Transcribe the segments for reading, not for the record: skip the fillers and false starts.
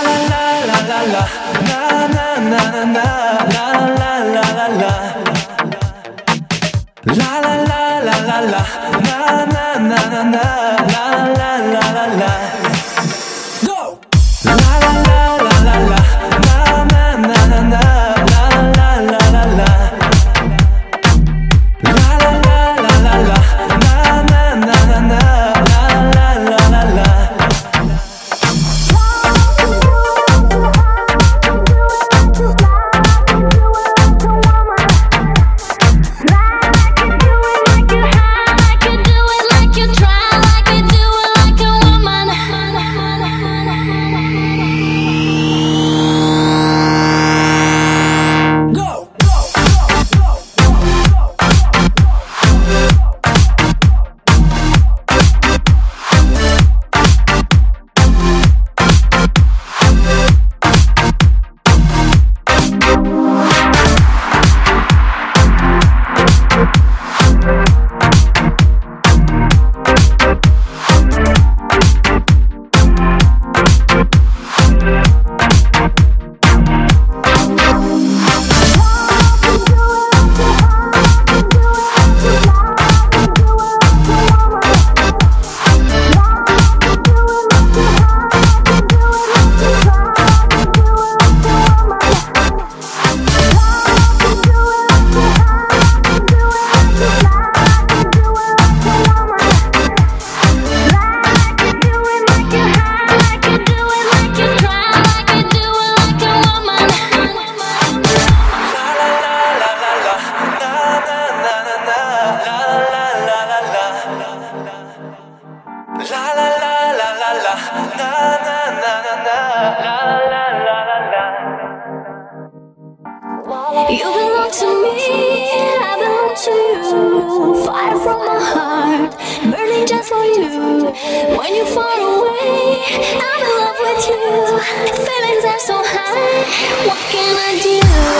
You belong to me, I belong to you. Fire from my heart, burning just for you. When you're far away, I'm in love with you. Feelings are so high, what can I do?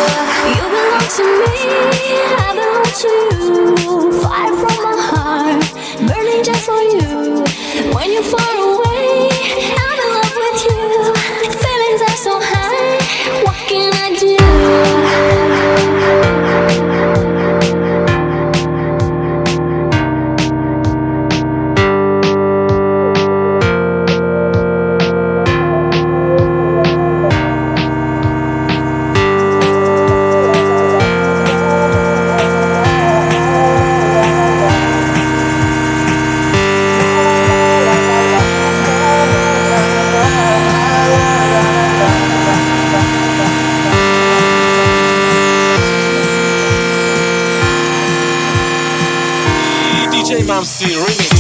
You belong to me, I belong to you. Fire from my heart, burning just for you. When you're far away, I'm in love with you. Feelings are so high, what can I do? DJ Mamsi Remix.